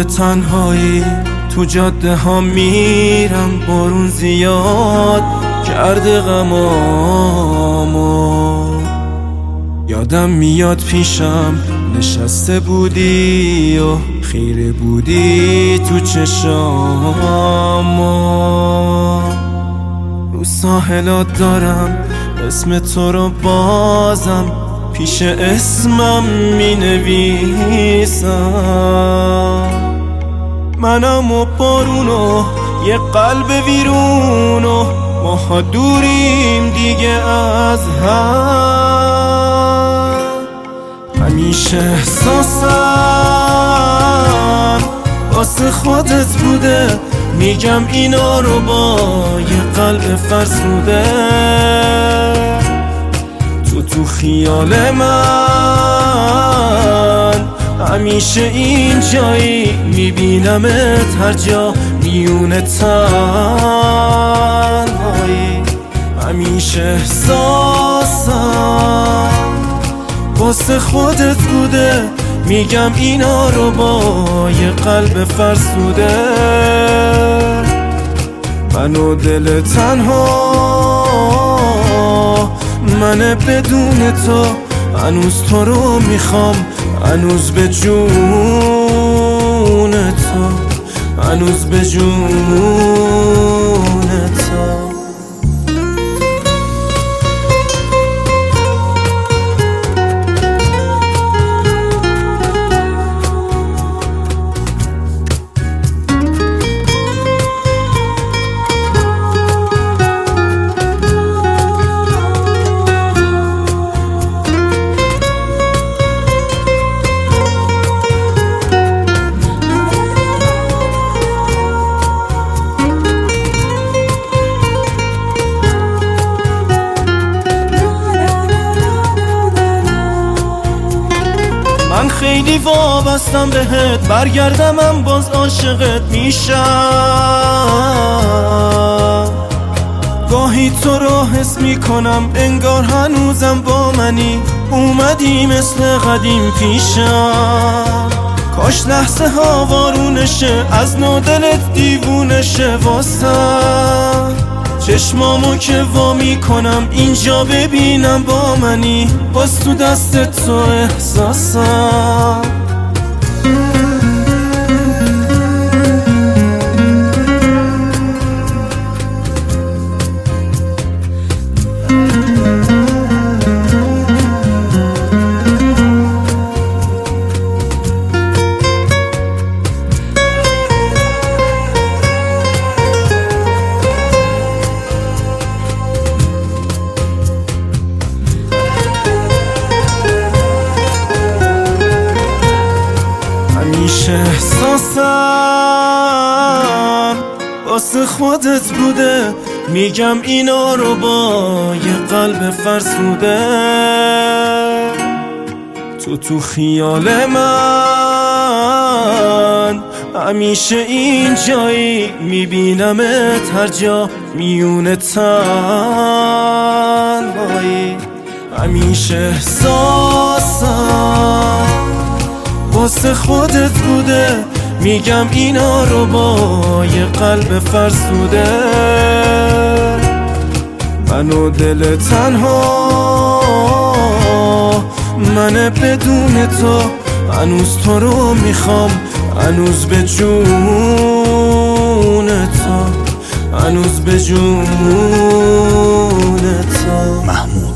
تنهایی تو جاده ها میرم، بارون زیاد کرده غمامو. یادم میاد پیشم نشسته بودی و خیره بودی تو چشامو. رو ساحلات دارم اسم تو رو بازم پیش اسمم می نویسم. منم و بارونو یه قلب ویرونو، ماها دوریم دیگه از هم. همیشه احساسم واسه خودت بوده، میگم اینا رو با یه قلب فرسوده. تو خیال من همیشه این جایی، میبینمت هر جا میونه تنهایی. همیشه احساسم واسه خودت بوده، میگم اینا رو با یه قلب فرسوده. من و دل تنها، من بدون تو هنوز تو رو میخوام، هنوز به جون تو، هنوز به جون تو. من خیلی وابستم بهت، برگردم من باز عاشقت میشم. گاهی تو رو حس میکنم انگار هنوزم با منی، اومدی مثل قدیم پیشم. کاش لحظه ها وارونشه، از نو دلت دیوونشه واسم. چشمامو که وا میکنم اینجا ببینم با منی، باز تو دست تو احساسم. همیشه احساسم واسه خودت بوده، میگم اینا رو با یه قلب فرسوده. تو خیال من همیشه این جایی، میبینمت هر جا میونه تنهایی. همیشه احساسم واسه خودت بوده، میگم اینا رو با یه قلب فرسوده. من و دل تنها، من بدون تو هنوز تو رو میخوام، هنوز به جون تو، هنوز به جون تو. محمود